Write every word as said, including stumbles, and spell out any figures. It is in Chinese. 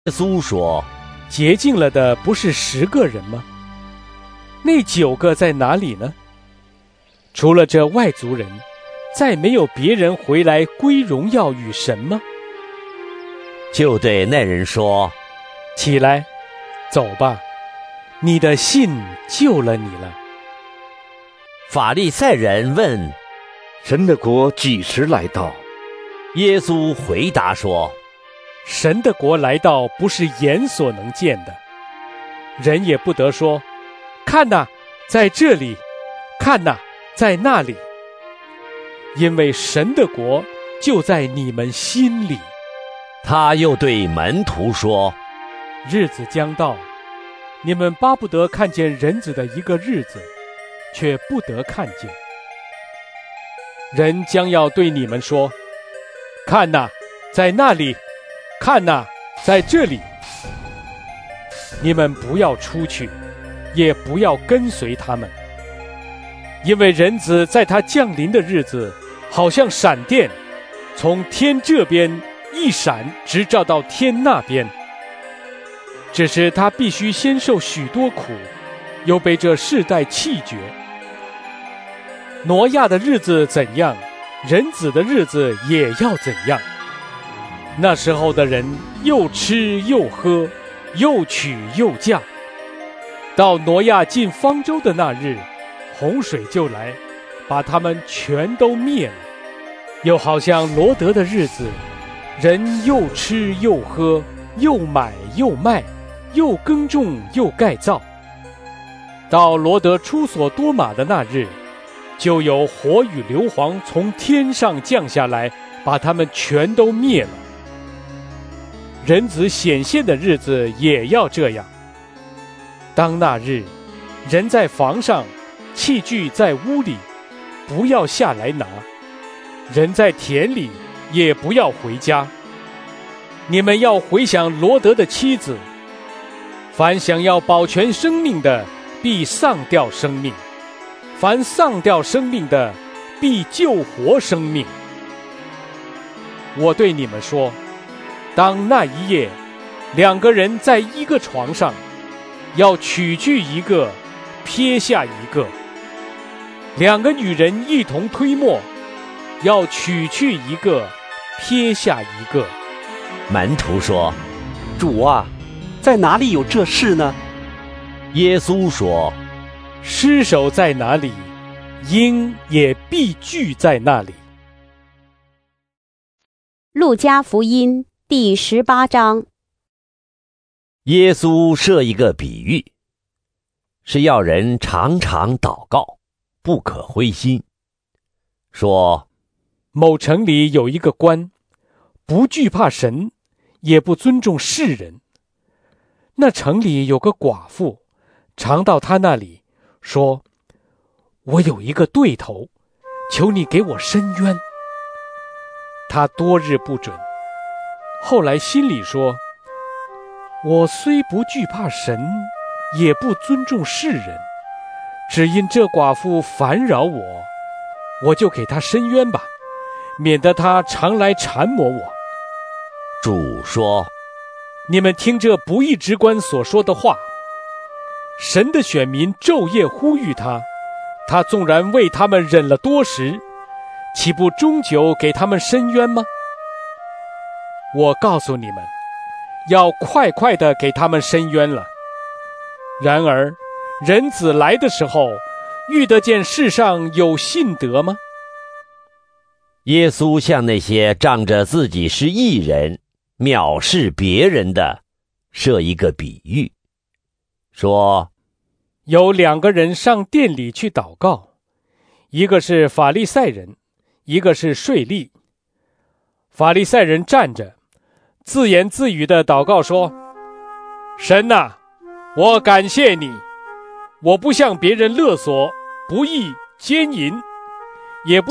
耶稣说： 洁净了的不是十个人吗？那九个在哪里呢？除了这外族人，再没有别人回来归荣耀与神吗？ 就对那人说： 起来，走吧，你的信救了你了。 法利赛人问： 神的国几时来到？ 耶稣回答说： 神的国来到，不是眼所能见的，人也不得说，看哪，在这里，看哪，在那里，因为神的国就在你们心里。 他又对门徒说： 日子将到，你们巴不得看见人子的一个日子，却不得看见。人将要对你们说：看哪，在那里，看哪，在这里。你们不要出去，也不要跟随他们，因为人子在他降临的日子，好像闪电，从天这边一闪，直照到天那边。只是他必须先受许多苦，又被这世代弃绝。挪亚的日子怎样，人子的日子也要怎样。那时候的人又吃又喝，又娶又嫁。到挪亚进方舟的那日，洪水就来，把他们全都灭了。又好像罗得的日子，人又吃又喝，又买又卖，又耕种又盖造。到罗得出所多玛的那日，就有火与硫磺从天上降下来，把他们全都灭了。人子显现的日子也要这样。当那日，人在房上，器具在屋里，不要下来拿；人在田里，也不要回家。你们要回想罗得的妻子，凡想要保全生命的，必丧掉生命；凡丧掉生命的，必救活生命。我对你们说，当那一夜，两个人在一个床上，要取去一个，撇下一个；两个女人一同推磨，要取去一个，撇下一个。 门徒说： 主啊，在哪里有这事呢？ 耶稣说： 尸首在哪里，鹰也必聚在那里。 路加福音第十八章。 耶稣设一个比喻，是要人常常祷告，不可灰心。说： 某城里有一个官，不惧怕神，也不尊重世人。那城里有个寡妇，常到他那里，说：我有一个对头，求你给我伸冤。他多日不准，后来心里说：我虽不惧怕神，也不尊重世人，只因这寡妇烦扰我，我就给她伸冤吧，免得她常来缠磨我。 主说： 你们听这不义之官所说的话，神的选民昼夜呼吁他，他纵然为他们忍了多时，岂不终究给他们伸冤吗？我告诉你们，要快快地给他们伸冤了。然而人子来的时候，遇得见世上有信德吗？ 耶稣向那些仗着自己是义人，藐视别人的，设一个比喻，说： 有两个人上殿里去祷告，一个是法利赛人，一个是税吏。法利赛人站着，自言自语地祷告说：神哪，我感谢你，我不向别人勒索、不义、奸淫，也不